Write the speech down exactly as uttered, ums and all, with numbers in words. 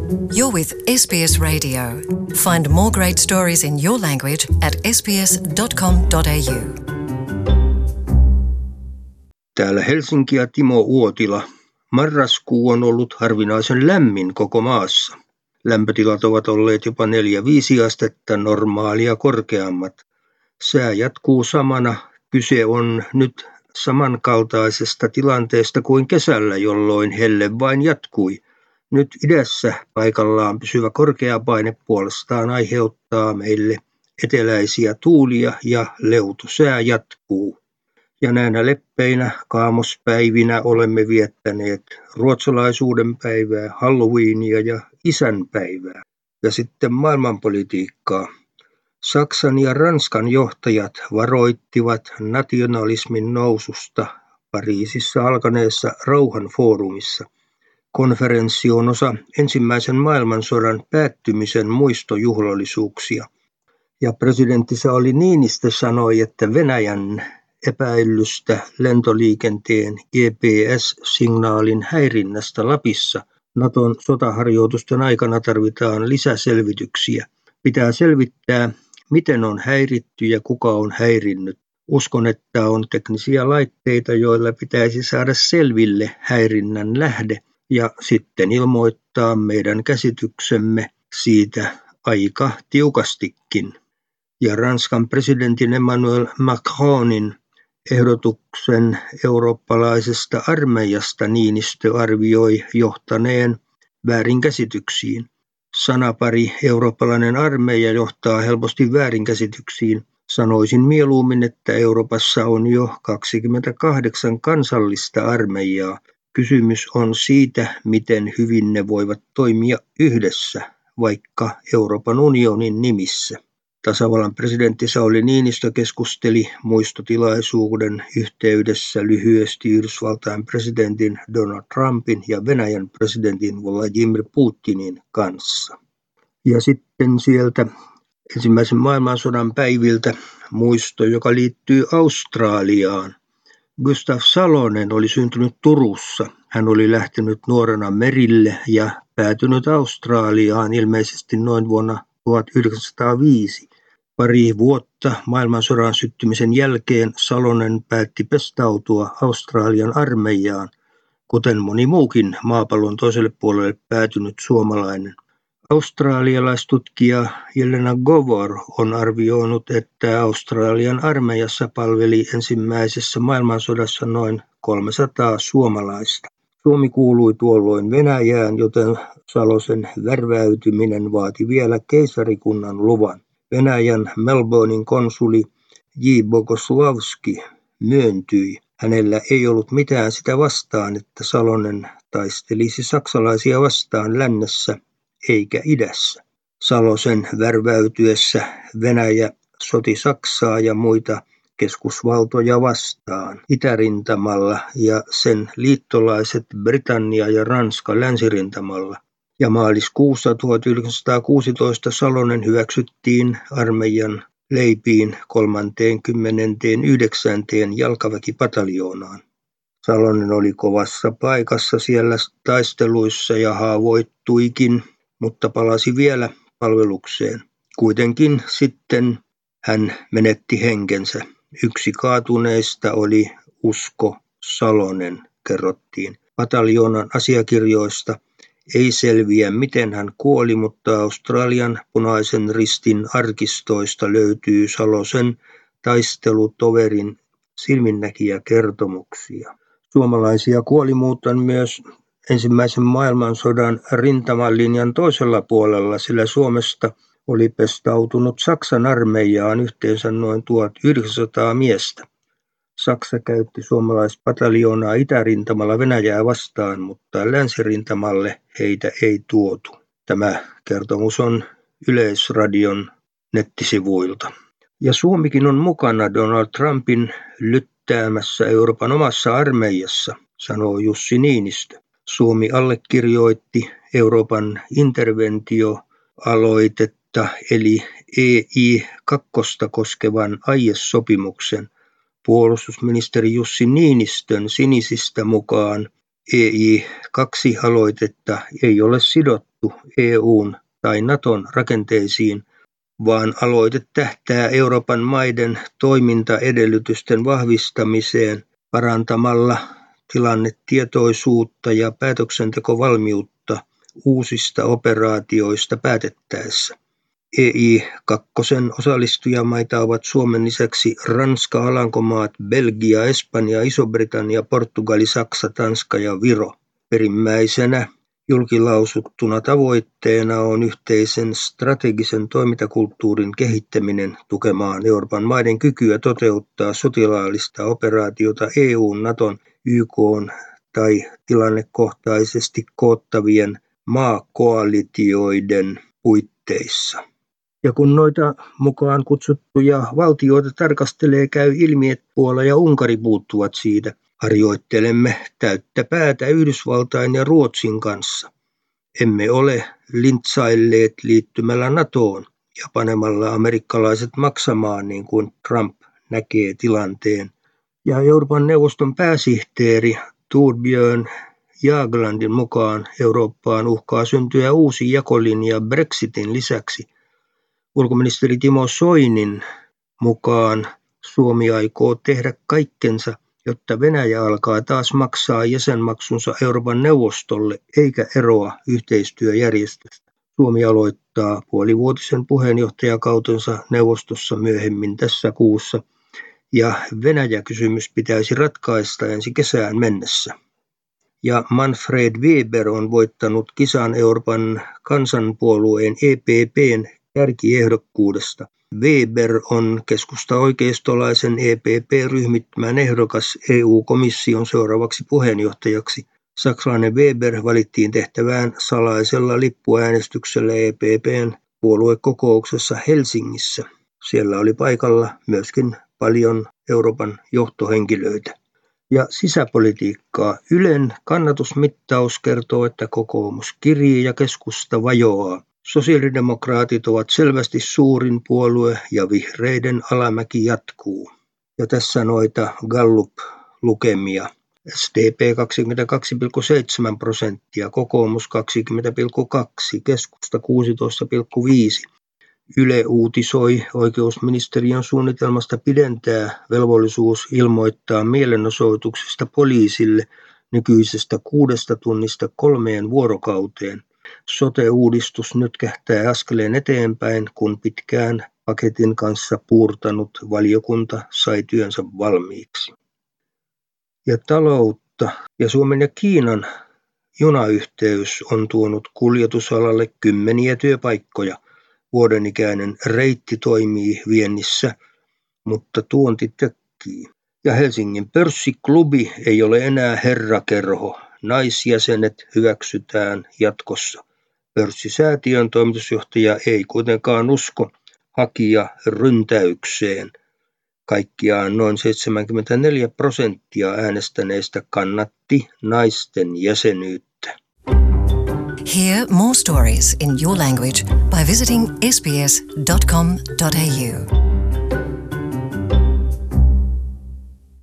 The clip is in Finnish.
You're with S B S Radio. Find more great stories in your language at s b s dot com dot a u. Täällä Helsinki ja Timo Uotila. Marraskuu on ollut harvinaisen lämmin koko maassa. Lämpötilat ovat olleet jopa neljä viisi astetta normaalia korkeammat. Sää jatkuu samana. Kyse on nyt samankaltaisesta tilanteesta kuin kesällä, jolloin helle vain jatkui. Nyt idässä paikallaan pysyvä korkeapaine puolestaan aiheuttaa meille eteläisiä tuulia ja leutosää jatkuu. Ja näinä leppeinä kaamospäivinä olemme viettäneet ruotsalaisuuden päivää, Halloweenia ja isänpäivää. Ja sitten maailmanpolitiikkaa. Saksan ja Ranskan johtajat varoittivat nationalismin noususta Pariisissa alkaneessa rauhanfoorumissa. Konferenssi on osa ensimmäisen maailmansodan päättymisen muistojuhlallisuuksia. Ja presidentti Sauli Niinistö sanoi, että Venäjän epäilystä lentoliikenteen G P S-signaalin häirinnästä Lapissa Naton sotaharjoitusten aikana tarvitaan lisäselvityksiä. Pitää selvittää, miten on häiritty ja kuka on häirinnyt. Uskon, että on teknisiä laitteita, joilla pitäisi saada selville häirinnän lähde ja sitten ilmoittaa meidän käsityksemme siitä aika tiukastikin. Ja Ranskan presidentin Emmanuel Macronin ehdotuksen eurooppalaisesta armeijasta Niinistö arvioi johtaneen väärinkäsityksiin. Sanapari eurooppalainen armeija johtaa helposti väärinkäsityksiin. Sanoisin mieluummin, että Euroopassa on jo kaksikymmentäkahdeksan kansallista armeijaa. Kysymys on siitä, miten hyvin ne voivat toimia yhdessä, vaikka Euroopan unionin nimissä. Tasavallan presidentti Sauli Niinistö keskusteli muistotilaisuuden yhteydessä lyhyesti Yhdysvaltain presidentin Donald Trumpin ja Venäjän presidentin Vladimir Putinin kanssa. Ja sitten sieltä ensimmäisen maailmansodan päiviltä muisto, joka liittyy Australiaan. Gustav Salonen oli syntynyt Turussa. Hän oli lähtenyt nuorena merille ja päätynyt Australiaan ilmeisesti noin vuonna tuhatyhdeksänsataaviisi. Pari vuotta maailmansodan syttymisen jälkeen Salonen päätti pestautua Australian armeijaan, kuten moni muukin maapallon toiselle puolelle päätynyt suomalainen. Australialaistutkija Jelena Govor on arvioinut, että Australian armeijassa palveli ensimmäisessä maailmansodassa noin kolmesataa suomalaista. Suomi kuului tuolloin Venäjään, joten Salosen värväytyminen vaati vielä keisarikunnan luvan. Venäjän Melbournen konsuli J. Bogoslavski myöntyi. Hänellä ei ollut mitään sitä vastaan, että Salonen taistelisi saksalaisia vastaan lännessä eikä idässä. Salosen värväytyessä Venäjä soti Saksaa ja muita keskusvaltoja vastaan itärintamalla ja sen liittolaiset Britannia ja Ranska länsirintamalla. Ja maaliskuussa tuhatyhdeksänsataakuusitoista Salonen hyväksyttiin armeijan leipiin kolmaskymmenesyhdeksäs jalkaväkipataljoonaan. Salonen oli kovassa paikassa siellä taisteluissa ja haavoittuikin, mutta palasi vielä palvelukseen. Kuitenkin sitten hän menetti henkensä. Yksi kaatuneista oli Usko Salonen, kerrottiin. Pataljoonan asiakirjoista ei selviä, miten hän kuoli, mutta Australian punaisen ristin arkistoista löytyy Salosen taistelutoverin silminnäkijäkertomuksia. Suomalaisia kuoli muuten myös ensimmäisen maailmansodan rintamalinjan toisella puolella, sillä Suomesta oli pestautunut Saksan armeijaan yhteensä noin tuhatyhdeksänsataa miestä. Saksa käytti suomalaispataljoonaa itärintamalla Venäjää vastaan, mutta länsirintamalle heitä ei tuotu. Tämä kertomus on Yleisradion nettisivuilta. Ja Suomikin on mukana Donald Trumpin lyttäämässä Euroopan omassa armeijassa, sanoo Jussi Niinistö. Suomi allekirjoitti Euroopan interventioaloitetta eli E I kaksi koskevan aiesopimuksen. Puolustusministeri Jussi Niinistön sinisistä mukaan E I kaksi aloitetta ei ole sidottu sidottu E U:n tai Naton rakenteisiin, vaan aloite tähtää Euroopan maiden toimintaedellytysten vahvistamiseen parantamalla tilannetietoisuutta ja päätöksentekovalmiutta uusista operaatioista päätettäessä. E I kaksi osallistujamaita ovat Suomen lisäksi Ranska, Alankomaat, Belgia, Espanja, Iso-Britannia, Portugali, Saksa, Tanska ja Viro. Perimmäisenä julkilausuttuna tavoitteena on yhteisen strategisen toimintakulttuurin kehittäminen tukemaan Euroopan maiden kykyä toteuttaa sotilaallista operaatiota E U:n, Naton, Y K:n tai tilannekohtaisesti koottavien maakoalitioiden puitteissa. Ja kun noita mukaan kutsuttuja valtioita tarkastelee, käy ilmi, että Puola ja Unkari puuttuvat siitä. Harjoittelemme täyttä päätä Yhdysvaltain ja Ruotsin kanssa. Emme ole lintsailleet liittymällä NATOon ja panemalla amerikkalaiset maksamaan, niin kuin Trump näkee tilanteen. Ja Euroopan neuvoston pääsihteeri Torbjörn Jaglandin mukaan Eurooppaan uhkaa syntyä uusi jakolinja Brexitin lisäksi. Ulkoministeri Timo Soinin mukaan Suomi aikoo tehdä kaikkensa, jotta Venäjä alkaa taas maksaa jäsenmaksunsa Euroopan neuvostolle eikä eroa yhteistyöjärjestöstä. Suomi aloittaa puolivuotisen puheenjohtajakautensa neuvostossa myöhemmin tässä kuussa, ja Venäjä-kysymys pitäisi ratkaista ensi kesään mennessä. Ja Manfred Weber on voittanut kisan Euroopan kansanpuolueen E P P:n kärkiehdokkuudesta. Weber on keskusta-oikeistolaisen E P P-ryhmittymän ehdokas E U-komission seuraavaksi puheenjohtajaksi. Saksalainen Weber valittiin tehtävään salaisella lippuäänestyksellä E P P:n puoluekokouksessa Helsingissä. Siellä oli paikalla myöskin paljon Euroopan johtohenkilöitä. Ja sisäpolitiikkaa. Ylen kannatusmittaus kertoo, että kokoomus kirii ja keskusta vajoaa. Sosiaalidemokraatit ovat selvästi suurin puolue ja vihreiden alamäki jatkuu. Ja tässä noita Gallup-lukemia. S D P kaksikymmentäkaksi pilkku seitsemän prosenttia, kokoomus kaksikymmentä pilkku kaksi, keskusta kuusitoista pilkku viisi. Yle uutisoi oikeusministeriön suunnitelmasta pidentää velvollisuus ilmoittaa mielenosoituksesta poliisille nykyisestä kuudesta tunnista kolmeen vuorokauteen. Sote-uudistus nyt kähtää askeleen eteenpäin, kun pitkään paketin kanssa puurtanut valiokunta sai työnsä valmiiksi. Ja taloutta. Ja Suomen ja Kiinan junayhteys on tuonut kuljetusalalle kymmeniä työpaikkoja. Vuodenikäinen reitti toimii viennissä, mutta tuonti tökkii. Ja Helsingin pörssiklubi ei ole enää herrakerho. Naisjäsenet hyväksytään jatkossa. Pörssisäätiön toimitusjohtaja ei kuitenkaan usko hakija ryntäykseen. Kaikkiaan noin seitsemänkymmentäneljä prosenttia äänestäneistä kannatti naisten jäsenyyttä. Hear more stories in your language by visiting s b s dot com dot a u.